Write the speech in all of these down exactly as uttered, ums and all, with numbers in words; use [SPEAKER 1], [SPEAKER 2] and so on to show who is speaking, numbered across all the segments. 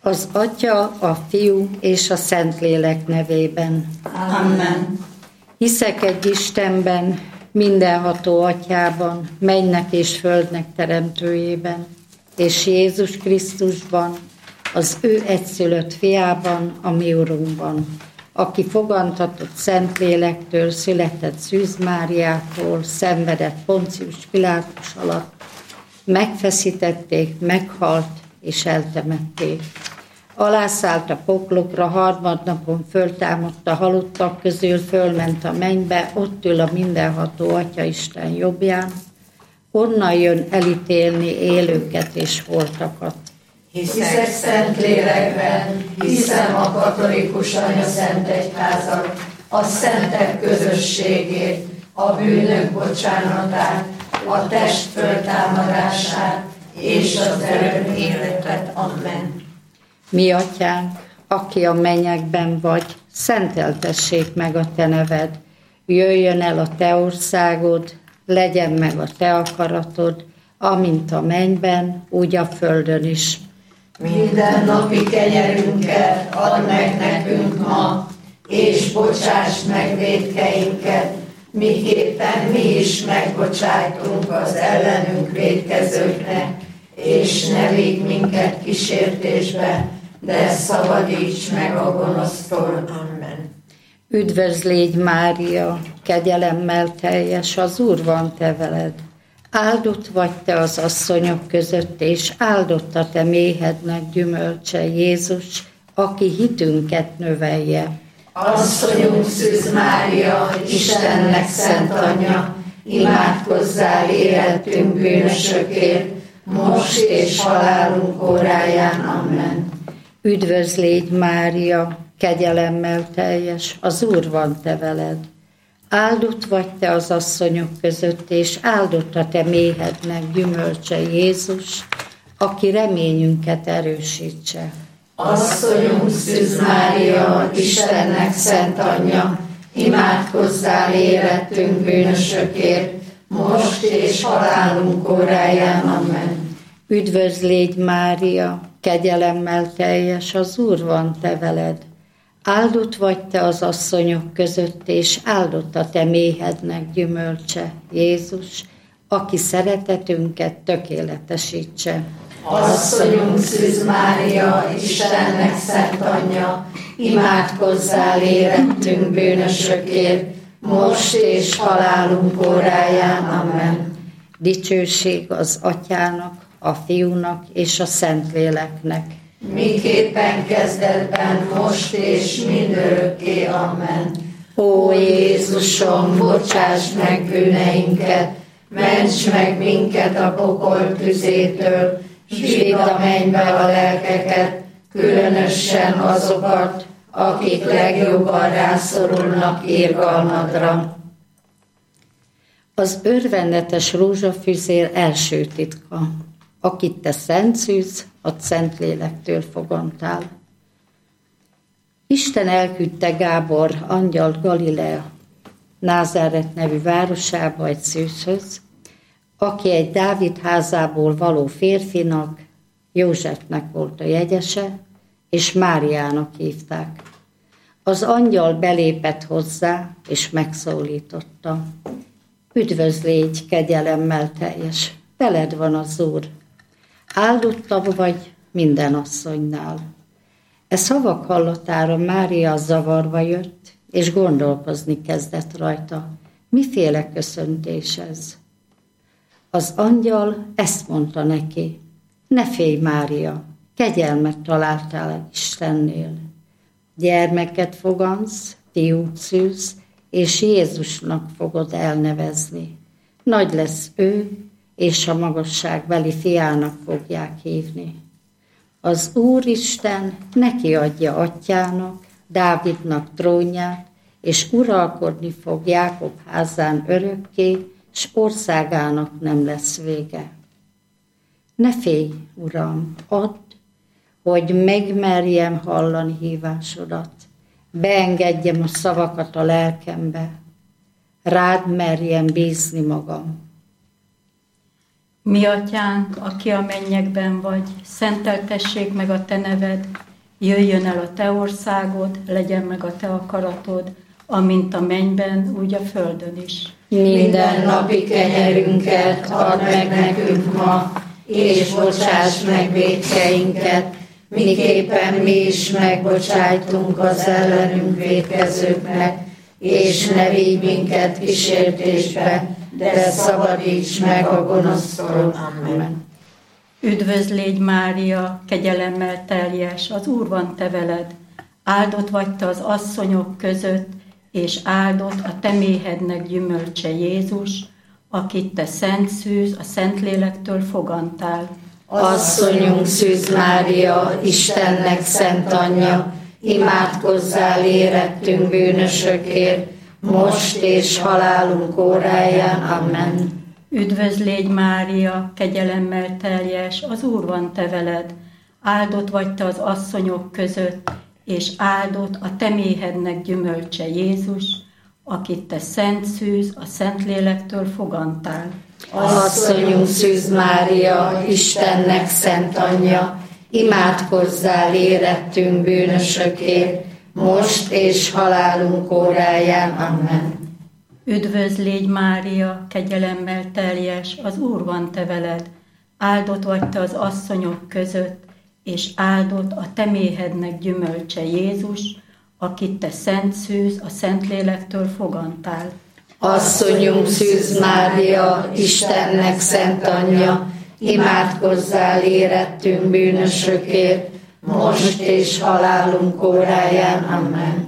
[SPEAKER 1] Az Atya, a Fiú és a Szentlélek nevében.
[SPEAKER 2] Amen.
[SPEAKER 1] Hiszek egy Istenben, mindenható Atyában, mennynek és földnek teremtőjében, és Jézus Krisztusban, az ő egyszülött fiában, a mi Urunkban, aki fogantatott Szentlélektől, született Szűz Máriától, szenvedett Poncius Pilátus alatt, megfeszítették, meghalt és eltemették. Alászállt a poklokra, harmadnapon föltámadt a halottak közül, fölment a mennybe, ott ül a mindenható Atya Isten jobbján, onnan jön elítélni élőket és holtakat.
[SPEAKER 2] Hiszek Szentlélekben, hiszem a katolikus anyaszent egyházat, a szentek közösségét, a bűnök bocsánatát, a test föltámadását és az örök életet. Amen.
[SPEAKER 1] Mi Atyánk, aki a mennyekben vagy, szenteltessék meg a te neved, jöjjön el a te országod, legyen meg a te akaratod, amint a mennyben, úgy a földön is.
[SPEAKER 2] Minden napi kenyerünket add meg nekünk ma, és bocsásd meg vétkeinket, miképpen mi is megbocsájtunk az ellenünk vétkezőknek, és ne vigy minket kísértésbe, de szabadíts meg a gonosztól. Amen.
[SPEAKER 1] Üdvözlégy Mária, kegyelemmel teljes, az Úr van te veled. Áldott vagy te az asszonyok között, és áldott a te méhednek gyümölcse, Jézus, aki hitünket növelje.
[SPEAKER 2] Asszonyunk Szűz Mária, Istennek szent anyja, imádkozzál érettünk bűnösökért, most és halálunk óráján. Amen.
[SPEAKER 1] Üdvözlégy Mária, kegyelemmel teljes, az Úr van te veled. Áldott vagy te az asszonyok között, és áldott a te méhednek gyümölcse, Jézus, aki reményünket erősítse.
[SPEAKER 2] Asszonyunk Szűz Mária, Istennek szent anyja, imádkozzál érettünk bűnösökért, most és halálunk óráján. Amen.
[SPEAKER 1] Üdvözlégy Mária, kegyelemmel teljes, az Úr van te veled. Áldott vagy te az asszonyok között, és áldott a te méhednek gyümölcse, Jézus, aki szeretetünket tökéletesítse.
[SPEAKER 2] Asszonyunk Szűz Mária, Istennek szent anyja, imádkozzál érettünk bűnösökért, most és halálunk óráján. Amen.
[SPEAKER 1] Dicsőség az Atyának, a Fiúnak és a Szentléleknek.
[SPEAKER 2] Miképpen kezdetben, most és mindörökké. Amen.
[SPEAKER 1] Ó
[SPEAKER 2] Jézusom, bocsáss meg bűneinket, ments meg minket a pokol tüzétől, s vidd a mennybe a lelkeket, különösen azokat, akik legjobban rászorulnak irgalmadra.
[SPEAKER 1] Az örvendetes rózsafüzér első titka, akit te Szent Szűz, a Szentlélektől fogantál. Isten elküldte Gábor angyalt Galilea, Názáret nevű városába egy szűzhöz, aki egy Dávid házából való férfinak, Józsefnek volt a jegyese, és Máriának hívták. Az angyal belépett hozzá, és megszólította. Üdvözlégy, kegyelemmel teljes, veled van az Úr. Áldottabb vagy minden asszonynál. E szavak hallatára Mária zavarba jött, és gondolkozni kezdett rajta. Miféle köszöntés ez? Az angyal ezt mondta neki. Ne félj, Mária, kegyelmet találtál Istennél. Gyermeket fogansz, fiút szülsz, és Jézusnak fogod elnevezni. Nagy lesz ő, és a magasságbeli fiának fogják hívni. Az Úristen neki adja atyának, Dávidnak trónját, és uralkodni fog Jákob házán örökké, s országának nem lesz vége. Ne félj, Uram, add, hogy megmerjem hallani hívásodat, beengedjem a szavakat a lelkembe, rád merjem bízni magam.
[SPEAKER 3] Mi atyánk, aki a mennyekben vagy, szenteltessék meg a te neved, jöjjön el a te országod, legyen meg a te akaratod, amint a mennyben, úgy a földön is.
[SPEAKER 2] Minden napi kenyerünket add meg nekünk ma, és bocsáss meg vétkeinket, miképpen mi is megbocsájtunk az ellenünk vétkezőknek, és ne vigy minket kísértésbe, de szabadíts meg a gonosztól. Amen.
[SPEAKER 3] Üdvözl légy Mária, kegyelemmel teljes, az Úr van te veled, áldott vagy te az asszonyok között, és áldott a te méhednek gyümölcse Jézus, akit te szent szűz, a Szentlélektől fogantál.
[SPEAKER 2] Asszonyunk Szűz Mária, Istennek szent anyja, imádkozzál érettünk bűnösökért, most és halálunk óráján. Amen.
[SPEAKER 3] Üdvözl légy Mária, kegyelemmel teljes, az Úr van te veled, áldott vagy te az asszonyok között, és áldott a te méhednek gyümölcse Jézus, akit te szent szűz, a Szentlélektől fogantál.
[SPEAKER 2] Asszonyunk Szűz Mária, Istennek szent anyja, imádkozzál érettünk bűnösökért, most és halálunk óráján. Amen.
[SPEAKER 3] Üdvözl légy Mária, kegyelemmel teljes, az Úr van te veled, áldott vagy te az asszonyok között, és áldott a te méhednek gyümölcse Jézus, akit te szent szűz, a Szentlélektől fogantál.
[SPEAKER 2] Asszonyunk Szűz Mária, Istennek szent anyja, imádkozzál érettünk bűnösökért, most és halálunk óráján. Amen.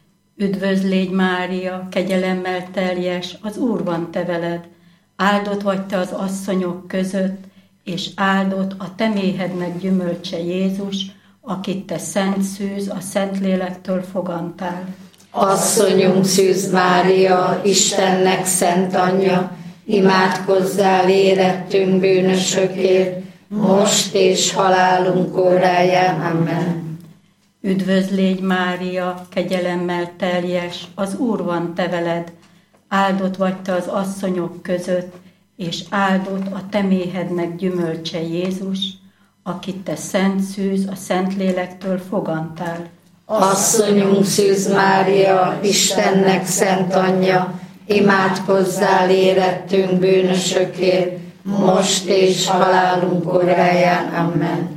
[SPEAKER 3] Üdvözl légy Mária, kegyelemmel teljes, az Úr van te veled, áldott vagy te az asszonyok között, és áldott a te méhednek gyümölcse Jézus, akit te szent szűz, a Szentlélektől fogantál.
[SPEAKER 2] Asszonyunk Szűz Mária, Istennek szent anyja, imádkozzál érettünk bűnösökért, most és halálunk óráján. Amen.
[SPEAKER 3] Üdvözl légy Mária, kegyelemmel teljes, az Úr van te veled, áldott vagy te az asszonyok között, és áldott a te méhednek gyümölcse Jézus, akit te szent szűz, a Szentlélektől fogantál.
[SPEAKER 2] Asszonyunk Szűz Mária, Istennek szent anyja, imádkozzál érettünk bűnösökért, most és halálunk óráján. Amen.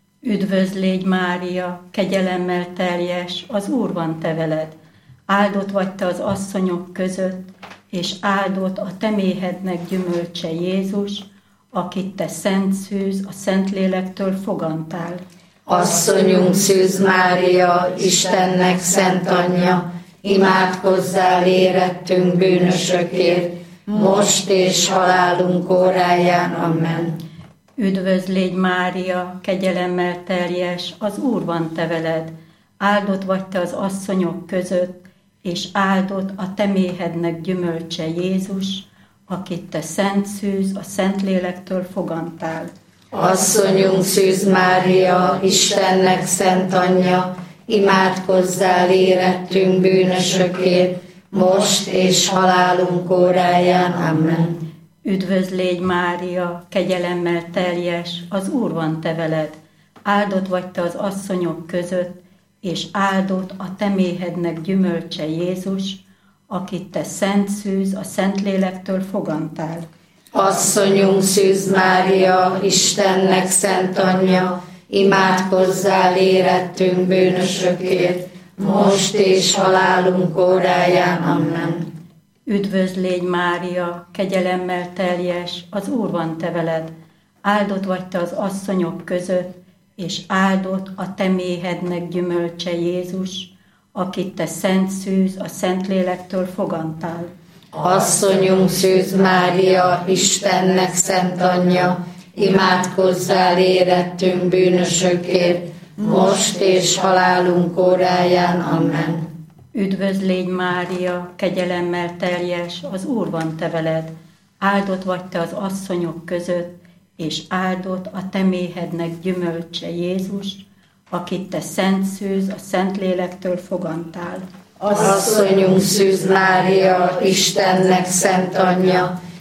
[SPEAKER 3] Üdvözl légy Mária, kegyelemmel teljes, az Úr van te veled, áldott vagy te az asszonyok között, és áldott a te méhednek gyümölcse Jézus, akit te szent szűz, a Szentlélektől fogantál.
[SPEAKER 2] Asszonyunk Szűz Mária, Istennek szent anyja, imádkozzál érettünk bűnösökért, most és halálunk óráján. Amen.
[SPEAKER 3] Üdvözl légy Mária, kegyelemmel teljes, az Úr van te veled, áldott vagy te az asszonyok között, és áldott a te méhednek gyümölcse Jézus, akit te szent szűz, a Szentlélektől fogantál.
[SPEAKER 2] Asszonyunk Szűz Mária, Istennek szent anyja, imádkozzál érettünk bűnösökért, most és halálunk óráján. Amen.
[SPEAKER 3] Üdvözl légy Mária, kegyelemmel teljes, az Úr van te veled, áldott vagy te az asszonyok között, és áldott a te méhednek gyümölcse Jézus, akit te szent szűz, a Szentlélektől fogantál.
[SPEAKER 2] Asszonyunk Szűz Mária, Istennek szent anyja, imádkozzál érettünk bűnösökért, most és halálunk óráján. Amen.
[SPEAKER 3] Üdvözl légy Mária, kegyelemmel teljes, az Úr van te veled, áldott vagy te az asszonyok között, és áldott a te méhednek gyümölcse Jézus, akit te szent szűz, a Szentlélektől fogantál.
[SPEAKER 2] Asszonyunk Szűz Mária, Istennek szent anyja, imádkozzál érettünk bűnösökért, most és halálunk óráján. Amen.
[SPEAKER 3] Üdvözl légy Mária, kegyelemmel teljes, az Úr van te veled, áldott vagy te az asszonyok között, és áldott a te méhednek gyümölcse Jézus, akit te szent szűz, a Szentlélektől fogantál.
[SPEAKER 2] Asszonyunk Szűz Mária, Istennek szent anyja,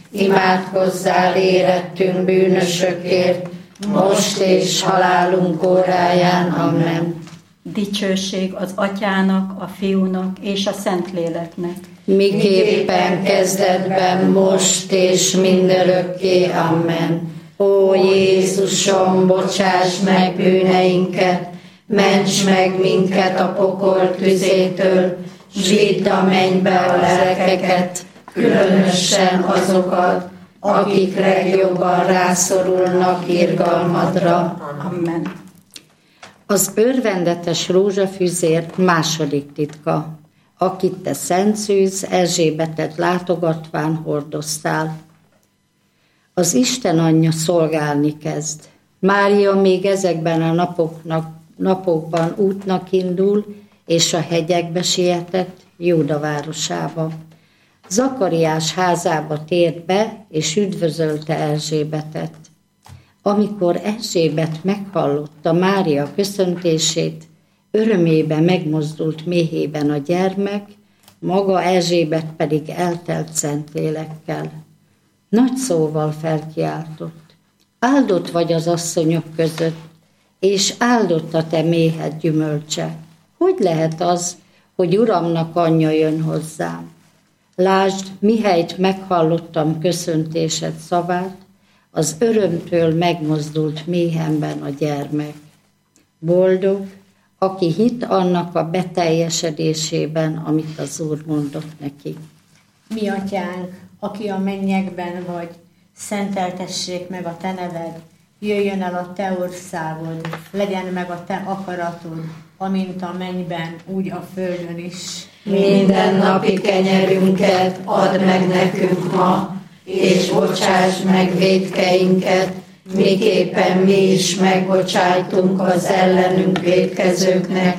[SPEAKER 2] imádkozzál érettünk bűnösökért, most és halálunk óráján. Amen.
[SPEAKER 3] Dicsőség az Atyának, a Fiúnak és a Szentléleknek.
[SPEAKER 2] Miképpen kezdetben, most és mindörökké. Amen. Ó Jézusom, bocsáss meg bűneinket, ments meg minket a pokol tüzétől, s vidd a mennybe a lelkeket, különösen azokat, akik legjobban rászorulnak irgalmadra.
[SPEAKER 3] Amen.
[SPEAKER 1] Az örvendetes rózsafüzér második titka, akit te Szent Szűz Erzsébetet látogatván hordoztál. Az Isten anyja szolgálni kezd. Mária még ezekben a napoknak, napokban útnak indul, és a hegyekbe sietett, Júda városába. Zakariás házába tért be, és üdvözölte Erzsébetet. Amikor Erzsébet meghallotta Mária köszöntését, örömébe megmozdult méhében a gyermek, maga Erzsébet pedig eltelt Szentlélekkel. Nagy szóval felkiáltott: áldott vagy az asszonyok között, és áldott a te méhed gyümölcse. Hogy lehet az, hogy Uramnak anyja jön hozzám? Lásd, mihelyt meghallottam köszöntésed szavát, az örömtől megmozdult méhemben a gyermek. Boldog, aki hitt annak a beteljesedésében, amit az Úr mondott neki.
[SPEAKER 4] Mi atyánk, aki a mennyekben vagy, szenteltessék meg a te neved, jöjjön el a te országod, legyen meg a te akaratod, amint a mennyben, úgy a földön is.
[SPEAKER 2] Minden napi kenyerünket add meg nekünk ma, és bocsáss meg vétkeinket, miképpen mi is megbocsájtunk az ellenünk vétkezőknek,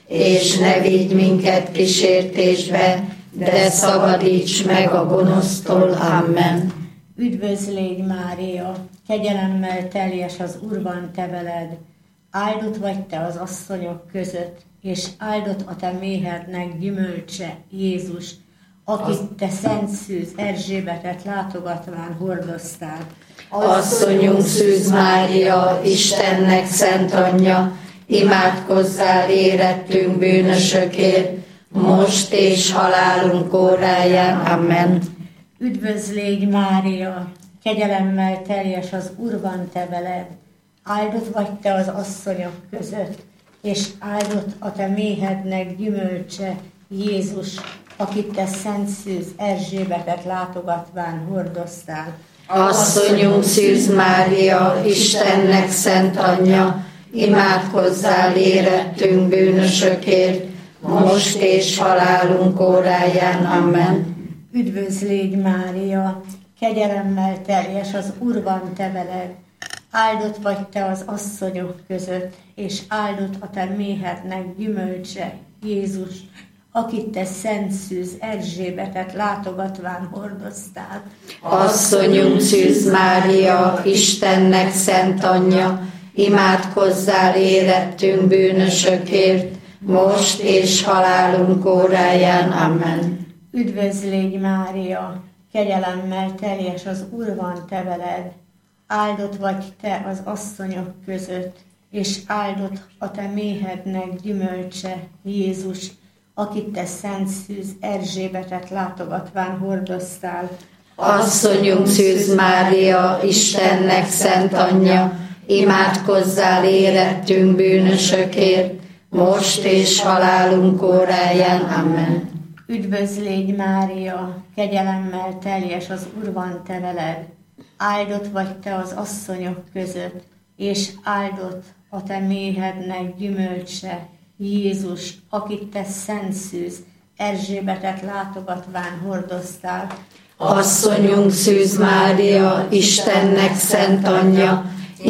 [SPEAKER 2] és ne vigy minket kísértésbe, de szabadíts meg a gonosztól. Amen.
[SPEAKER 4] Üdvözl légy, Mária, kegyelemmel teljes az Úr van te veled, áldott vagy te az asszonyok között, és áldott a te méhednek gyümölcse, Jézus, akit te Szent Szűz Erzsébetet látogatván hordoztál.
[SPEAKER 2] Asszonyunk Szűz Mária, Istennek szent anyja, imádkozzál érettünk bűnösökért, most és halálunk óráján. Amen.
[SPEAKER 4] Üdvözl légy, Mária, kegyelemmel teljes az Úr van te veled, áldott vagy te az asszonyok között, és áldott a te méhednek gyümölcse, Jézus, akit te Szent Szűz Erzsébetet látogatván hordoztál.
[SPEAKER 2] Asszonyunk Szűz Mária, Istennek szent anyja, imádkozzál érettünk bűnösökért, most és halálunk óráján. Amen.
[SPEAKER 4] Üdvözl légy, Mária, kegyelemmel teljes az Úr van te veled, áldott vagy te az asszonyok között, és áldott a te méhednek gyümölcse, Jézus, akit te Szent Szűz Erzsébetet látogatván hordoztál.
[SPEAKER 2] Asszonyunk Szűz Mária, Istennek szent anyja, imádkozzál érettünk bűnösökért, most és halálunk óráján. Amen.
[SPEAKER 4] Üdvözl légy, Mária, kegyelemmel teljes az Úr van te veled, áldott vagy te az asszonyok között, és áldott a te méhednek gyümölcse, Jézus, akit te Szent Szűz Erzsébetet látogatván hordoztál.
[SPEAKER 2] Asszonyunk Szűz Mária, Istennek szent anyja, imádkozzál érettünk bűnösökért, most és halálunk óráján. Amen.
[SPEAKER 4] Üdvözl légy, Mária, kegyelemmel teljes az Úr van te veled, áldott vagy te az asszonyok között, és áldott a te méhednek gyümölcse, Jézus, akit te Szent Szűz Erzsébetet látogatván hordoztál.
[SPEAKER 2] Asszonyunk Szűz Mária, Istennek szent anyja,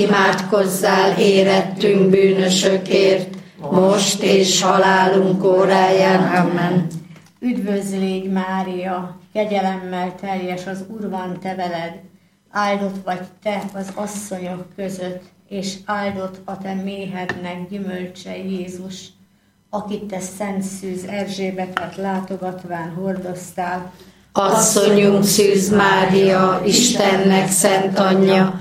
[SPEAKER 2] imádkozzál érettünk bűnösökért, most és halálunk óráján. Amen.
[SPEAKER 4] Üdvözl légy, Mária, kegyelemmel teljes az Úr van te veled, áldott vagy te az asszonyok között, és áldott a te méhednek gyümölcse, Jézus, akit te Szent Szűz Erzsébetet látogatván hordoztál.
[SPEAKER 2] Asszonyunk Szűz Mária, Istennek szent anyja,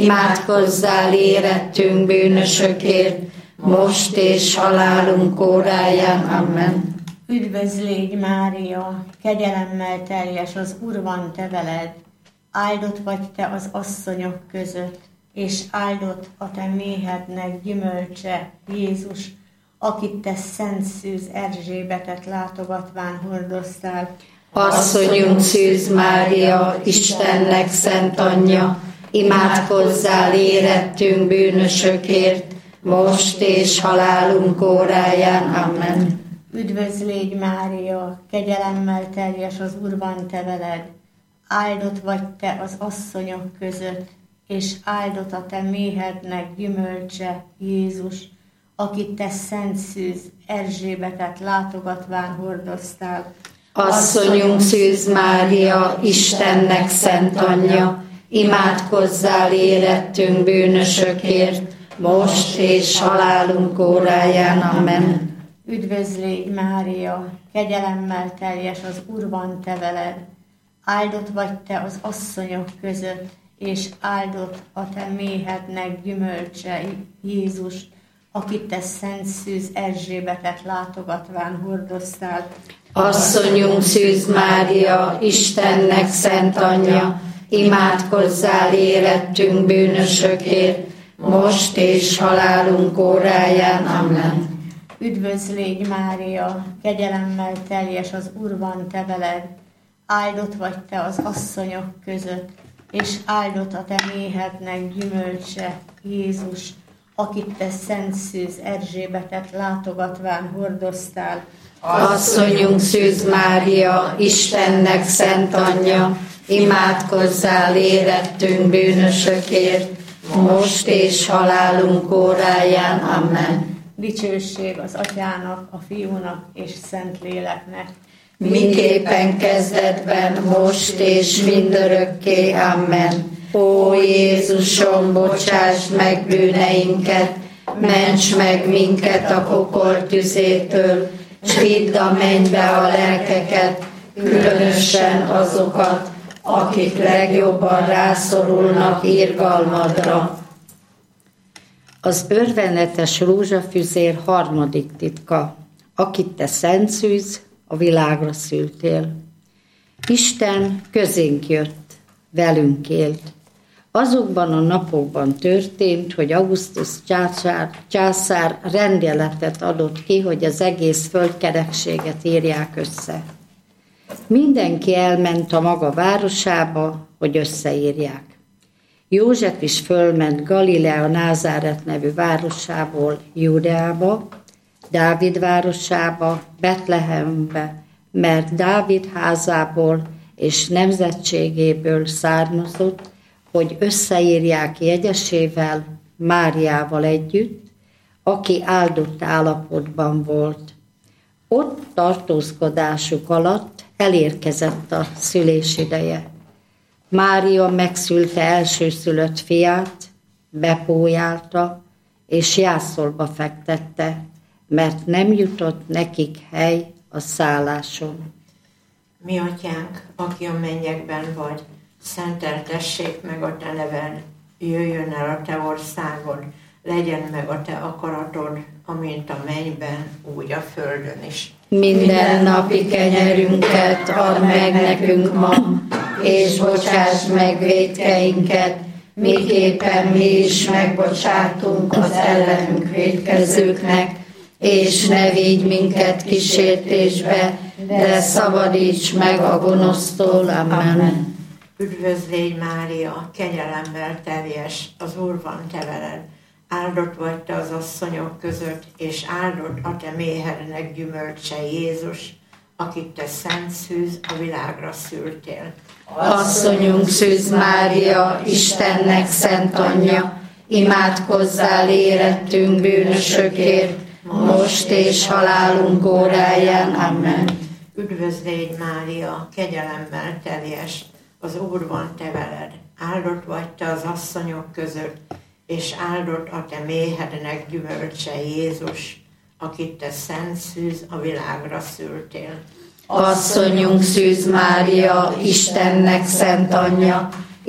[SPEAKER 2] imádkozzál érettünk bűnösökért, most és halálunk óráján. Amen.
[SPEAKER 4] Üdvözlégy Mária, kegyelemmel teljes, az Úr van te veled, áldott vagy te az asszonyok között, és áldott a te méhednek gyümölcse, Jézus, akit te Szent Szűz Erzsébetet látogatván hordoztál.
[SPEAKER 2] Asszonyunk Szűz Mária, Istennek szent anyja, imádkozzál érettünk bűnösökért, most és halálunk óráján. Amen.
[SPEAKER 4] Üdvözlégy Mária, kegyelemmel teljes, az Úr van te veled, áldott vagy te az asszonyok között, és áldott a te méhednek gyümölcse, Jézus, akit te Szent Szűz Erzsébetet látogatván hordoztál.
[SPEAKER 2] Asszonyunk Szűz Mária, Istennek szent anyja, imádkozzál érettünk bűnösökért, most és halálunk óráján. Amen.
[SPEAKER 4] Üdvözlégy Mária, kegyelemmel teljes, az Úr van te veled, áldott vagy te az asszonyok között, és áldott a te méhednek gyümölcse, Jézus, akit te Szent Szűz Erzsébetet látogatván hordoztál.
[SPEAKER 2] Asszonyunk Szűz Mária, Istennek szent anyja, imádkozzál érettünk bűnösökért, most és halálunk óráján. Amen.
[SPEAKER 4] Üdvözlégy Mária, kegyelemmel teljes, az Úr van te veled, áldott vagy te az asszonyok között, és áldott a te méhednek gyümölcse, Jézus, akit te Szent Szűz Erzsébetet látogatván hordoztál.
[SPEAKER 2] Asszonyunk Szűz Mária, Istennek szent anyja, imádkozzál érettünk bűnösökért, most és halálunk óráján. Amen.
[SPEAKER 4] Dicsőség az Atyának, a Fiúnak és Szentléleknek,
[SPEAKER 2] miképpen kezdetben, most és mindörökké. Amen. Ó Jézusom, bocsáss meg bűneinket, ments meg minket a pokol tüzétől, s vidd a mennybe a lelkeket, különösen azokat, akik legjobban rászorulnak irgalmadra. Az örvendetes rózsafüzér harmadik titka, akit te Szent Szűz, a világra szültél. Isten közénk jött, velünk élt. Azokban a napokban történt, hogy Augustus császár, császár rendeletet adott ki, hogy az egész földkerekséget írják össze. Mindenki elment a maga városába, hogy összeírják. József is fölment Galilea Názáret nevű városából Júdeába, Dávid városába, Betlehembe, mert Dávid házából és nemzetségéből származott, hogy összeírják jegyesével, Máriával együtt, aki áldott állapotban volt. Ott tartózkodásuk alatt elérkezett a szülés ideje. Mária megszülte elsőszülött fiát, bepójálta és jászolba fektette, mert nem jutott nekik hely a szálláson.
[SPEAKER 5] Mi atyánk, aki a mennyekben vagy, szenteltessék meg a te neved, jöjjön el a te országod, legyen meg a te akaratod, amint a mennyben, úgy a földön is.
[SPEAKER 2] Minden napi kenyerünket add meg nekünk ma, és bocsáss meg vétkeinket, miképpen mi is megbocsátunk az ellenünk vétkezőknek, és ne vigy minket kísértésbe, de szabadíts meg a gonosztól. Amen.
[SPEAKER 5] Üdvözlégy Mária, kegyelemmel teljes, az Úr van te veled, áldott vagy te az asszonyok között, és áldott a te méhednek gyümölcse, Jézus, akit te Szent Szűz, a világra szültél.
[SPEAKER 2] Asszonyunk Szűz Mária, Istennek szent anyja, imádkozzál érettünk bűnösökért, most és halálunk óráján. Amen.
[SPEAKER 5] Üdvözlégy Mária, kegyelemmel teljes, az Úr van te veled, áldott vagy te az asszonyok között, és áldott a te méhednek gyümölcse, Jézus, akit te Szent Szűz, a világra szültél.
[SPEAKER 2] Asszonyunk Szűz Mária, Istennek szent anyja,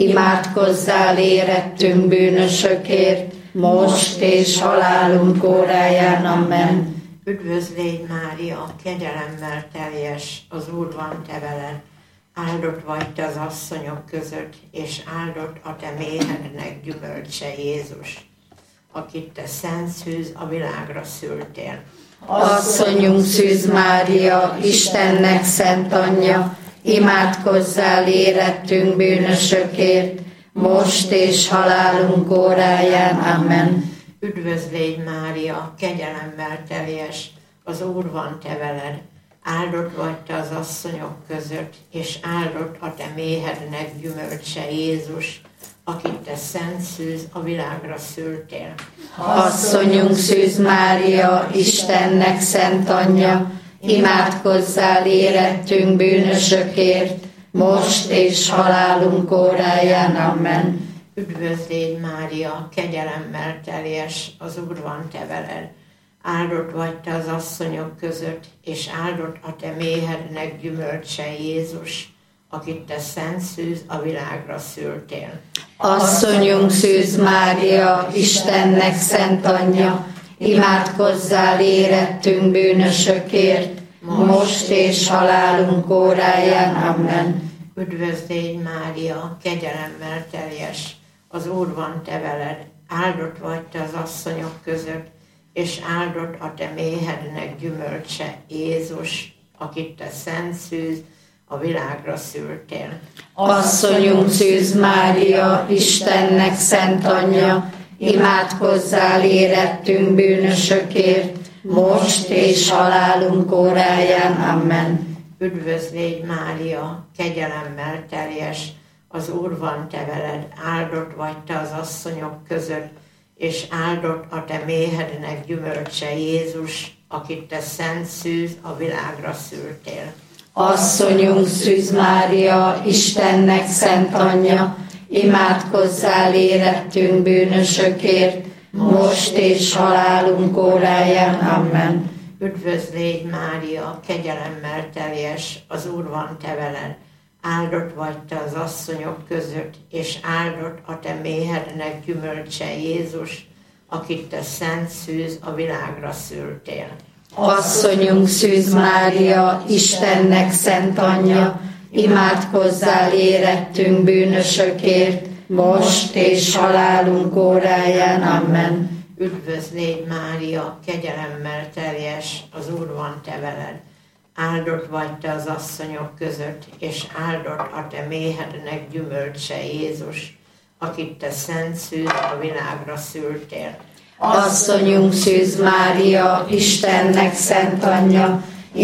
[SPEAKER 2] imádkozzál érettünk bűnösökért, most és halálunk óráján. Amen.
[SPEAKER 5] Üdvözl légy Mária, kegyelemmel teljes, az Úr van te veled. Áldott vagy te az asszonyok között, és áldott a te méhednek gyümölcse Jézus, akit te szent szűz a világra szültél.
[SPEAKER 2] Asszonyunk Szűz Mária, Istennek szent anyja, imádkozzál érettünk bűnösökért, most és halálunk óráján. Amen.
[SPEAKER 5] Üdvözl légy Mária, kegyelemmel teljes, az Úr van te veled. Áldott vagy te az asszonyok között, és áldott a te méhednek gyümölcse Jézus, akit te szent szűz a világra szültél.
[SPEAKER 2] Asszonyunk Szűz Mária, Istennek szent anyja, imádkozzál érettünk bűnösökért, most és halálunk óráján. Amen.
[SPEAKER 5] Üdvözl légy Mária, kegyelemmel teljes, az Úr van te veled. Áldott vagy te az asszonyok között, és áldott a te méhednek gyümölcse Jézus, akit te szent szűz a világra szültél.
[SPEAKER 2] Asszonyunk Szűz Mária, Istennek szent anyja, imádkozzál érettünk bűnösökért, most és halálunk óráján. Amen.
[SPEAKER 5] Üdvözl légy Mária, kegyelemmel teljes, az Úr van te veled. Áldott vagy te az asszonyok között, és áldott a te méhednek gyümölcse Jézus, akit te szent szűz a világra szültél.
[SPEAKER 2] Asszonyunk Szűz Mária, Istennek szent anyja, imádkozzál érettünk bűnösökért, most és halálunk óráján. Amen.
[SPEAKER 5] Üdvözl légy Mária, kegyelemmel teljes, az Úr van te veled. Áldott vagy te az asszonyok között, és áldott a te méhednek gyümölcse Jézus, akit te szent szűz a világra szültél.
[SPEAKER 2] Asszonyunk Szűz Mária, Istennek szent anyja, imádkozzál érettünk bűnösökért, most és halálunk óráján. Amen.
[SPEAKER 5] Üdvözl légy Mária, kegyelemmel teljes, az Úr van te veled. Áldott vagy te az asszonyok között, és áldott a te méhednek gyümölcse Jézus, akit te szent szűz a világra szültél.
[SPEAKER 2] Asszonyunk Szűz Mária, Istennek szent anyja, imádkozzál érettünk bűnösökért, most és halálunk óráján. Amen.
[SPEAKER 5] Üdvözl légy Mária, kegyelemmel teljes, az Úr van te veled. Áldott vagy te az asszonyok között, és áldott a te méhednek gyümölcse Jézus, akit te szent szűz a világra szültél.
[SPEAKER 2] Asszonyunk Szűz Mária, Istennek szent anyja,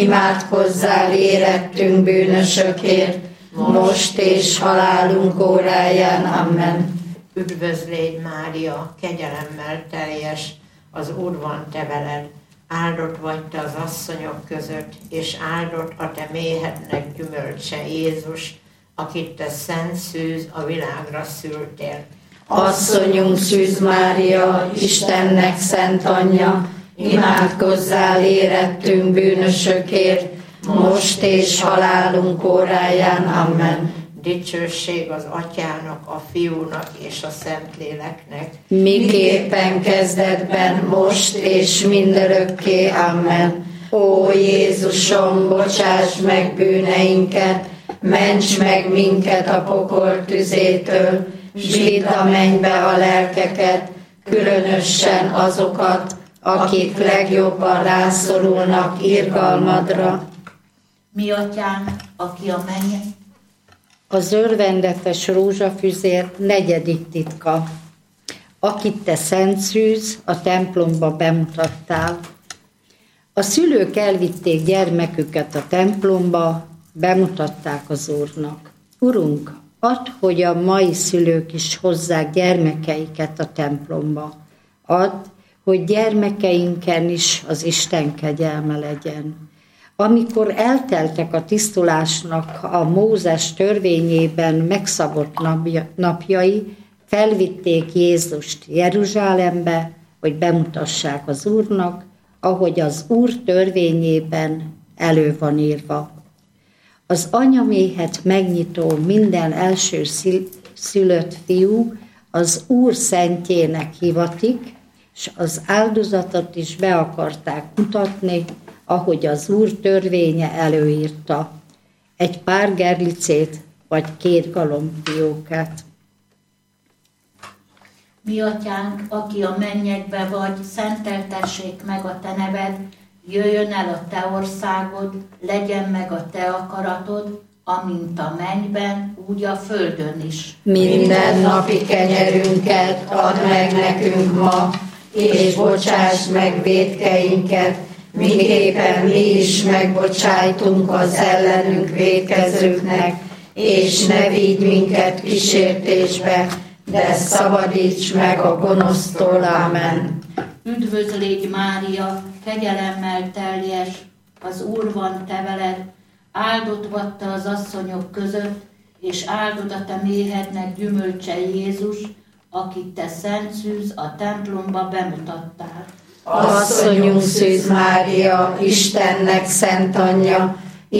[SPEAKER 2] imádkozzál érettünk bűnösökért, most és halálunk óráján. Amen.
[SPEAKER 5] Üdvözl légy Mária, kegyelemmel teljes, az Úr van te veled. Áldott vagy te az asszonyok között, és áldott a te méhednek gyümölcse Jézus, akit te szent szűz a világra szültél.
[SPEAKER 2] Asszonyunk Szűz Mária, Istennek szent anyja, imádkozzál érettünk bűnösökért, most és halálunk óráján. Amen.
[SPEAKER 5] Dicsőség az Atyának, a Fiúnak és a Szentléleknek,
[SPEAKER 2] miképpen kezdetben, most és mindörökké. Amen. Ó Jézusom, bocsáss meg bűneinket, ments meg minket a pokol tüzétől, s vidd a mennybe a lelkeket, különösen azokat, akik legjobban rászorulnak irgalmadra.
[SPEAKER 6] Mi atyánk, aki a mennyen,
[SPEAKER 1] Az örvendetes rózsafüzér negyedik titka, akit te szent szűz a templomba bemutattál. A szülők elvitték gyermeküket a templomba, bemutatták az Úrnak. Urunk, add, hogy a mai szülők is hozzák gyermekeiket a templomba. Add, hogy gyermekeinken is az Isten kegyelme legyen. Amikor elteltek a tisztulásnak a Mózes törvényében megszabott napjai, felvitték Jézust Jeruzsálembe, hogy bemutassák az Úrnak, ahogy az Úr törvényében elő van írva. Az anyaméhet megnyitó minden első szülött fiú az Úr szentjének hivatik, és az áldozatot is be akarták mutatni, ahogy az Úr törvénye előírta. Egy pár gerlicét vagy két galomfiókát.
[SPEAKER 6] Mi atyánk, aki a mennyekbe vagy, szenteltessék meg a te neved, jöjjön el a te országod, legyen meg a te akaratod, amint a mennyben, úgy a földön is.
[SPEAKER 2] Minden napi kenyerünket add meg nekünk ma, és bocsásd meg vétkeinket, miképpen mi is megbocsájtunk az ellenünk vétkezőknek, és ne vigy minket kísértésbe, de szabadíts meg a gonosztól. Amen.
[SPEAKER 6] Üdvözl légy Mária, kegyelemmel teljes, az Úr van te veled, áldott vagy te az asszonyok között, és áldott a te méhednek gyümölcse Jézus, akit te szent szűz a templomba bemutattál.
[SPEAKER 2] Asszonyunk Szűz Mária, Istennek szent anyja,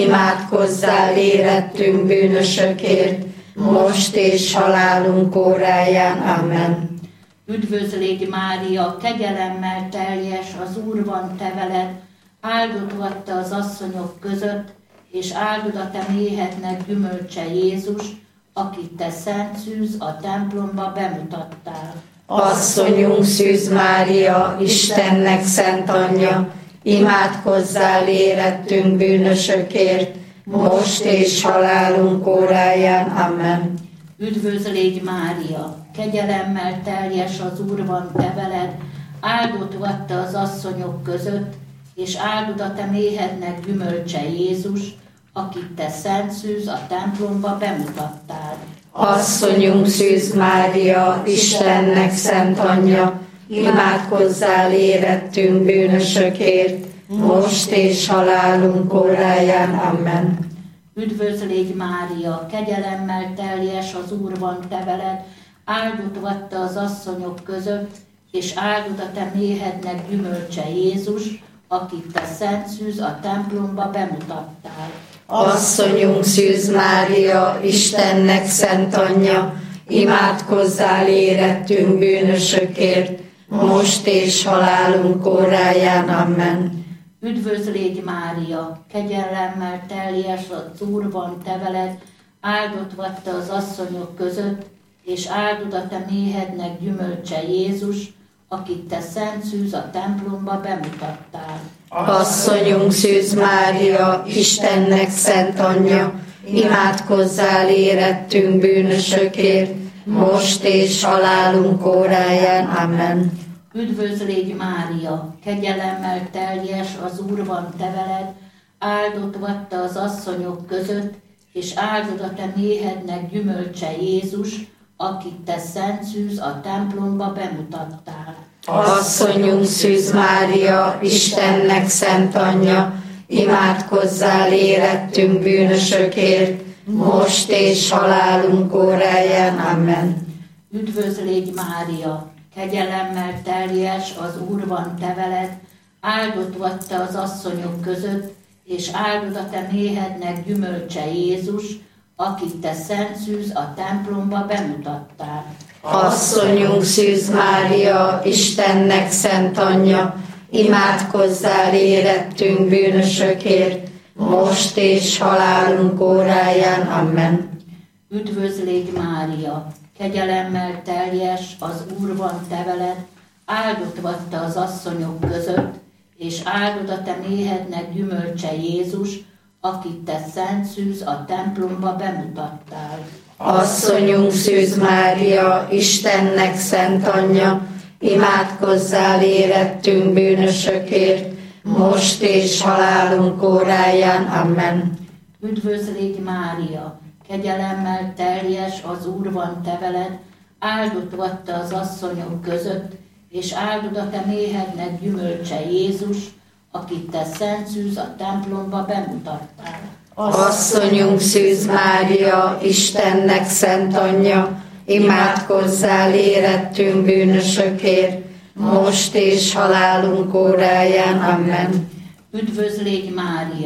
[SPEAKER 2] imádkozzál érettünk bűnösökért, most és halálunk óráján. Amen.
[SPEAKER 6] Üdvözl légy Mária, kegyelemmel teljes, az Úr van te veled, áldott vagy te az asszonyok között, és áldott a te méhednek gyümölcse Jézus, akit te szent szűz a templomba bemutattál.
[SPEAKER 2] Asszonyunk Szűz Mária, Istennek szent anyja, imádkozzál érettünk bűnösökért, most és halálunk óráján. Amen.
[SPEAKER 6] Üdvözl légy Mária, kegyelemmel teljes, az Úr van te veled, áldott vagy te az asszonyok között, és áldott a te méhednek gyümölcse Jézus, akit te szent szűz a templomba bemutattál.
[SPEAKER 2] Asszonyunk Szűz Mária, Istennek szent anyja, imádkozzál érettünk bűnösökért, most és halálunk óráján. Amen.
[SPEAKER 6] Üdvözl légy Mária, kegyelemmel teljes, az Úr van te veled, áldott vagy te az asszonyok között, és áldott a te méhednek gyümölcse Jézus, akit te szent szűz a templomba bemutattál.
[SPEAKER 2] Asszonyunk Szűz Mária, Istennek szent anyja, imádkozzál érettünk bűnösökért, most és halálunk óráján. Amen.
[SPEAKER 6] Üdvözl légy Mária, kegyelemmel teljes, az Úr van te veled, áldott vagy te az asszonyok között, és áldott a te méhednek gyümölcse Jézus, akit te szent szűz a templomba bemutattál.
[SPEAKER 2] Asszonyunk Szűz Mária, Istennek szent anyja, imádkozzál érettünk bűnösökért, most és halálunk óráján. Amen.
[SPEAKER 6] Üdvözl légy Mária, kegyelemmel teljes, az Úr van te veled, áldott vagy te az asszonyok között, és áldott a te méhednek gyümölcse Jézus, akit te szent szűz a templomba bemutattál.
[SPEAKER 2] Asszonyunk Szűz Mária, Istennek szent anyja, imádkozzál érettünk bűnösökért, most és halálunk óráján. Amen.
[SPEAKER 6] Üdvözl légy Mária, kegyelemmel teljes, az Úr van te veled, áldott vagy te az asszonyok között, és áldott a te méhednek gyümölcse Jézus, akit te szent szűz a templomba bemutattál.
[SPEAKER 2] Asszonyunk Szűz Mária, Istennek szent anyja, imádkozzál érettünk bűnösökért, most és halálunk óráján. Amen.
[SPEAKER 6] Üdvözl légy Mária, kegyelemmel teljes, az Úr van te veled, áldott vagy te az asszonyok között, és áldott a te méhednek gyümölcse Jézus, akit te szent szűz a templomba bemutattál.
[SPEAKER 2] Asszonyunk Szűz Mária, Istennek szent anyja, imádkozzál érettünk bűnösökért, most és halálunk óráján. Amen.
[SPEAKER 6] Üdvözl légy Mária, kegyelemmel teljes, az Úr van te veled, áldott vagy te az asszonyok között, és áldott a te méhednek gyümölcse Jézus, akit te szent szűz a templomba bemutattál.
[SPEAKER 2] Asszonyunk Szűz Mária, Istennek szent anyja, imádkozzál érettünk bűnösökért, most és halálunk óráján. Amen.
[SPEAKER 6] Üdvözl légy Mária,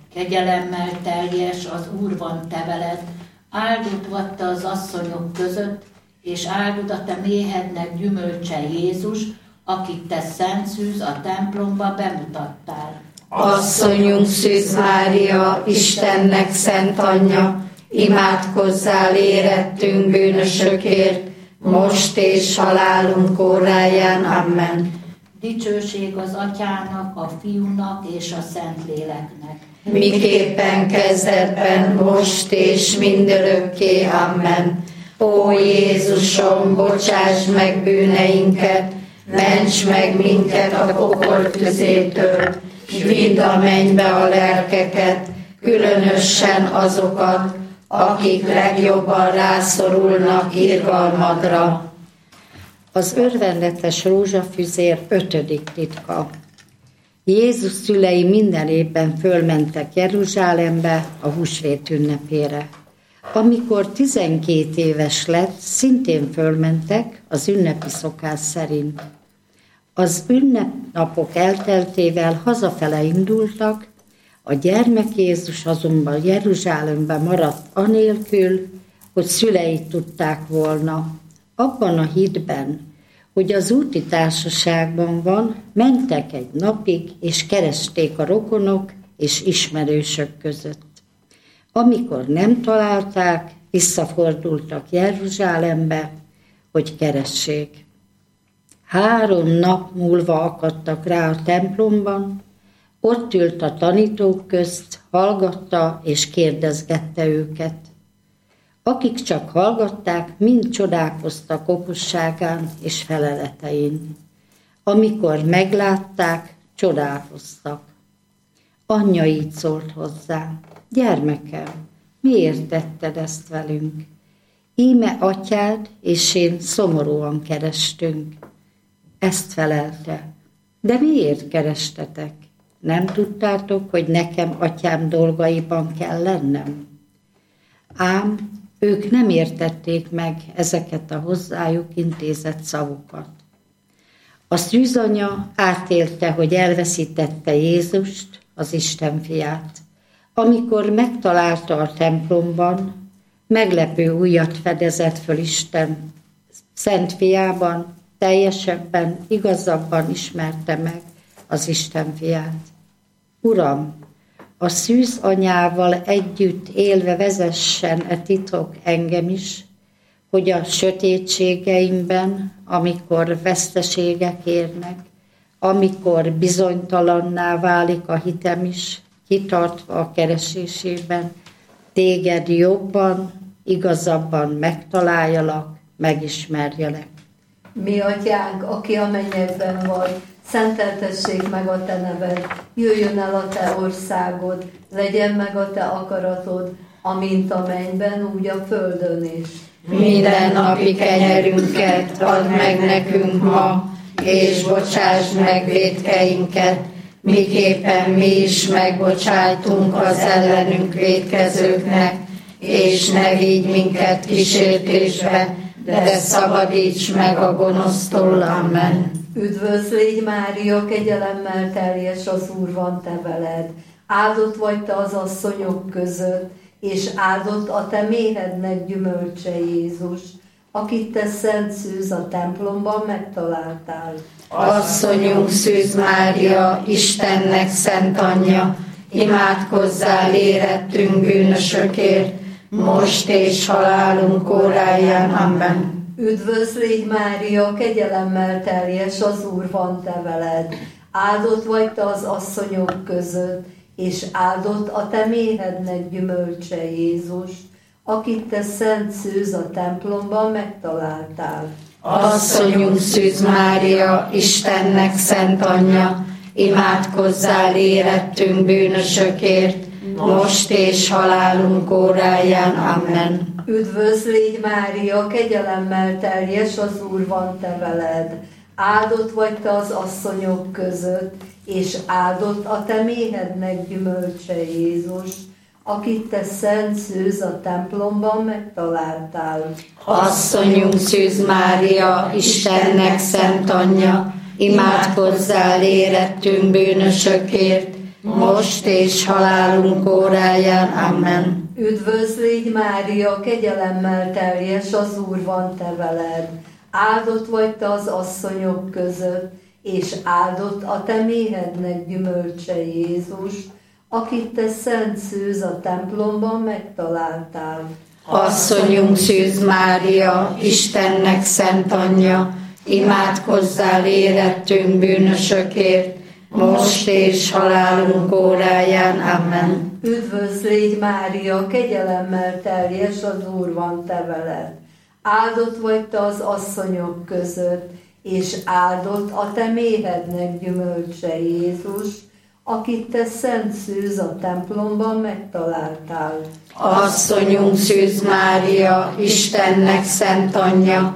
[SPEAKER 6] kegyelemmel teljes, az Úr van te veled. Áldott vagy te az asszonyok között, és áldott a te méhednek gyümölcse Jézus, akit te szent szűz a templomba bemutattál.
[SPEAKER 2] Asszonyunk Szűz Mária, Istennek szent anyja, imádkozzál érettünk bűnösökért, most és halálunk óráján. Amen.
[SPEAKER 6] Dicsőség az Atyának, a Fiúnak és a Szentléleknek.
[SPEAKER 2] Miképpen kezdetben, most és mindörökké. Amen. Ó Jézusom, bocsáss meg bűneinket, ments meg minket a pokol tüzétől, s vidd a mennybe a lelkeket, különösen azokat, akik legjobban rászorulnak irgalmadra.
[SPEAKER 1] Az örvendetes rózsafüzér ötödik titka. Jézus szülei minden évben fölmentek Jeruzsálembe a húsvét ünnepére. Amikor tizenkét éves lett, szintén fölmentek az ünnepi szokás szerint. Az ünnepnapok elteltével hazafele indultak, a gyermek Jézus azonban Jeruzsálemben maradt anélkül, hogy szülei tudták volna. Abban a hitben, hogy az úti társaságban van, mentek egy napig, és keresték a rokonok és ismerősök között. Amikor nem találták, visszafordultak Jeruzsálembe, hogy keressék. Három nap múlva akadtak rá a templomban, ott ült a tanítók közt, hallgatta és kérdezgette őket. Akik csak hallgatták, mind csodálkoztak okosságán és feleletein. Amikor meglátták, csodálkoztak. Anyja így szólt hozzá: gyermekem, miért tetted ezt velünk? Íme atyád és én szomorúan kerestünk. Ezt felelte: de miért kerestetek? Nem tudtátok, hogy nekem atyám dolgaiban kell lennem? Ám ők nem értették meg ezeket a hozzájuk intézett szavakat. A szűzanya átélte, hogy elveszítette Jézust, az Isten fiát. Amikor megtalálta a templomban, meglepő újat fedezett föl Isten szent fiában, teljesebben, igazabban ismerte meg az Isten fiát. Uram, a szűz anyával együtt élve vezessen e titok engem is, hogy a sötétségeimben, amikor veszteségek érnek, amikor bizonytalanná válik a hitem is, kitartva a keresésében, téged jobban, igazabban megtaláljalak, megismerjelek.
[SPEAKER 7] Mi atyánk, aki a mennyekben vagy, szenteltessék meg a te neved, jöjjön el a te országod, legyen meg a te akaratod, amint a mennyben, úgy a földön is.
[SPEAKER 2] Minden napi kenyerünket add meg nekünk ma, és bocsáss meg vétkeinket, miképpen mi is megbocsájtunk az ellenünk vétkezőknek, és ne vigy minket kísértésbe, de szabadíts meg a gonosztól. Amen.
[SPEAKER 7] Üdvözl légy Mária, kegyelemmel teljes, az Úr van te veled. Áldott vagy te az asszonyok között, és áldott a te méhednek gyümölcse Jézus, akit te szent szűz a templomban megtaláltál.
[SPEAKER 2] Asszonyunk Szűz Mária, Istennek szent anyja, imádkozzál érettünk bűnösökért, most és halálunk óráján. Amen.
[SPEAKER 7] Üdvözl légy Mária, kegyelemmel teljes, az Úr van te veled. Áldott vagy te az asszonyok között, és áldott a te méhednek gyümölcse Jézus, akit te szent szűz a templomban megtaláltál.
[SPEAKER 2] Asszonyunk Szűz Mária, Istennek szent anyja, imádkozzál érettünk bűnösökért, most és halálunk óráján. Amen.
[SPEAKER 7] Üdvözl légy Mária, kegyelemmel teljes, az Úr van te veled. Áldott vagy te az asszonyok között, és áldott a te méhednek gyümölcse Jézus, akit te szent szűz a templomban megtaláltál.
[SPEAKER 2] Asszonyunk Szűz Mária, Istennek szent anyja, imádkozzál érettünk bűnösökért, most és halálunk óráján. Amen.
[SPEAKER 7] Üdvözl légy Mária, kegyelemmel teljes, az Úr van te veled. Áldott vagy te az asszonyok között, és áldott a te méhednek gyümölcse Jézus, akit te szent szűz a templomban megtaláltál.
[SPEAKER 2] Asszonyunk Szűz Mária, Istennek szent anyja, imádkozzál érettünk bűnösökért, most és halálunk óráján. Amen.
[SPEAKER 7] Üdvözl légy Mária, kegyelemmel teljes, az Úr van te veled. Áldott vagy te az asszonyok között, és áldott a te méhednek gyümölcse Jézus, akit te szent szűz a templomban megtaláltál.
[SPEAKER 2] Asszonyunk Szűz Mária, Istennek szent anyja,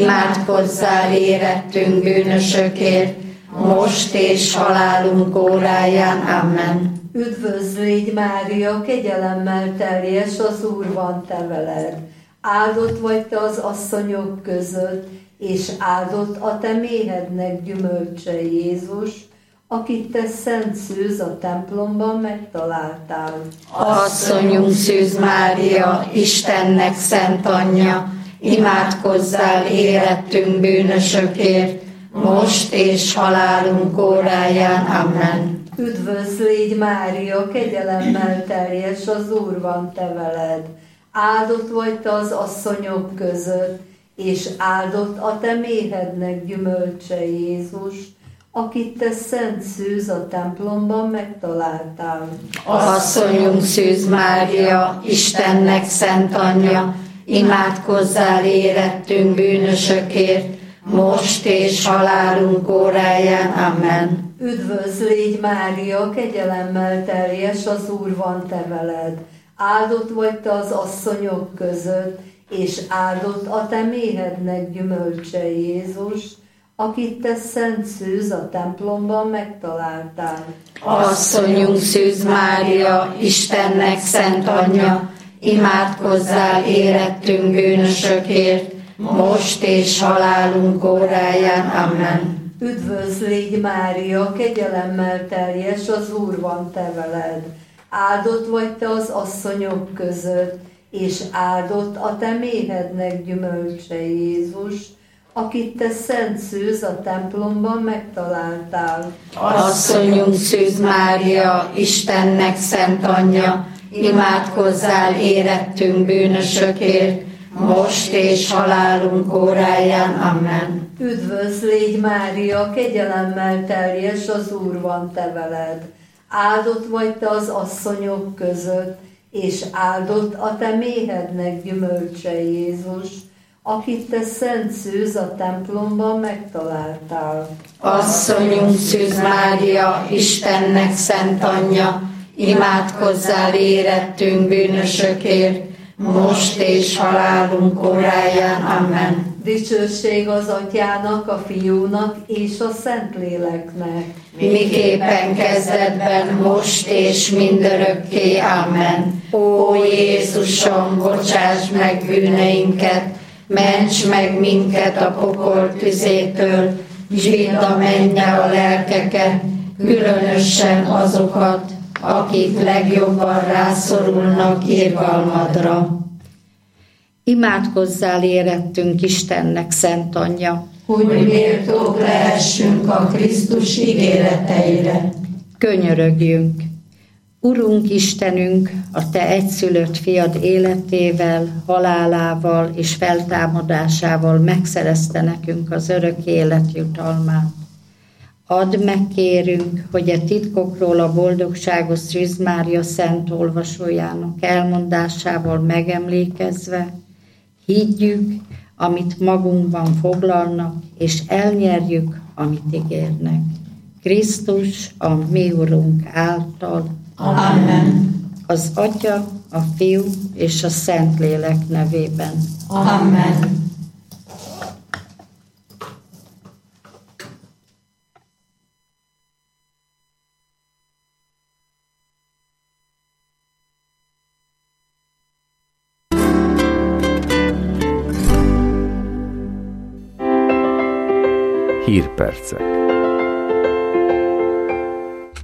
[SPEAKER 2] imádkozzál érettünk bűnösökért, most és halálunk óráján. Amen.
[SPEAKER 7] Üdvözl légy Mária, kegyelemmel teljes, az Úr van te veled. Áldott vagy te az asszonyok között, és áldott a te méhednek gyümölcse Jézus, akit te szent szűz a templomban megtaláltál.
[SPEAKER 2] Asszonyunk Szűz Mária, Istennek szent anyja, imádkozzál érettünk bűnösökért, most és halálunk óráján. Amen.
[SPEAKER 7] Üdvözl légy Mária, kegyelemmel teljes, az Úr van te veled. Áldott vagy te az asszonyok között, és áldott a te méhednek gyümölcse Jézus, akit te szent szűz a templomban megtaláltál.
[SPEAKER 2] Asszonyunk Szűz Mária, Istennek szent anyja, imádkozzál érettünk bűnösökért, most és halálunk óráján. Amen.
[SPEAKER 7] Üdvözl légy Mária, kegyelemmel teljes, az Úr van te veled. Áldott vagy te az asszonyok között, és áldott a te méhednek gyümölcse Jézus, akit te szent szűz a templomban megtaláltál.
[SPEAKER 2] Asszonyunk Szűz Mária, Istennek szent anyja, imádkozzál érettünk bűnösökért, most és halálunk óráján. Amen.
[SPEAKER 7] Üdvözl légy Mária, kegyelemmel teljes, az Úr van te veled. Áldott vagy te az asszonyok között, és áldott a te méhednek gyümölcse Jézus, akit te szent szűz a templomban megtaláltál.
[SPEAKER 2] Asszonyunk Szűz Mária, Istennek szent anyja, imádkozzál érettünk bűnösökért, most és halálunk óráján. Amen.
[SPEAKER 7] Üdvözl légy Mária, kegyelemmel teljes, az Úr van te veled. Áldott vagy te az asszonyok között, és áldott a te méhednek gyümölcse Jézus, akit te szent szűz a templomban megtaláltál.
[SPEAKER 2] Asszonyunk Szűz Mária, Istennek szent anyja, imádkozzál érettünk bűnösökért, most és halálunk óráján. Amen.
[SPEAKER 7] Dicsőség az Atyának, a Fiúnak és a Szentléleknek.
[SPEAKER 2] Miképpen kezdetben, most és mindörökké. Amen. Ó Jézusom, bocsáss meg bűneinket, ments meg minket a pokol tüzétől, s vidd a mennybe a lelkeket, különösen azokat, akik legjobban rászorulnak irgalmadra.
[SPEAKER 1] Imádkozzál érettünk Istennek szent anyja,
[SPEAKER 2] hogy méltók lehessünk a Krisztus ígéreteire.
[SPEAKER 1] Könyörögjünk! Urunk Istenünk, a te egyszülött fiad életével, halálával és feltámadásával megszerezte nekünk az örök élet jutalmát. Add meg, kérünk, hogy a titkokról a boldogságos Szűz Mária szent olvasójának elmondásával megemlékezve, higgyük, amit magunkban foglalnak, és elnyerjük, amit ígérnek. Krisztus, a mi Urunk által.
[SPEAKER 2] Amen.
[SPEAKER 1] Az Atya, a Fiú és a Szentlélek nevében.
[SPEAKER 2] Amen.
[SPEAKER 8] Hírpercek.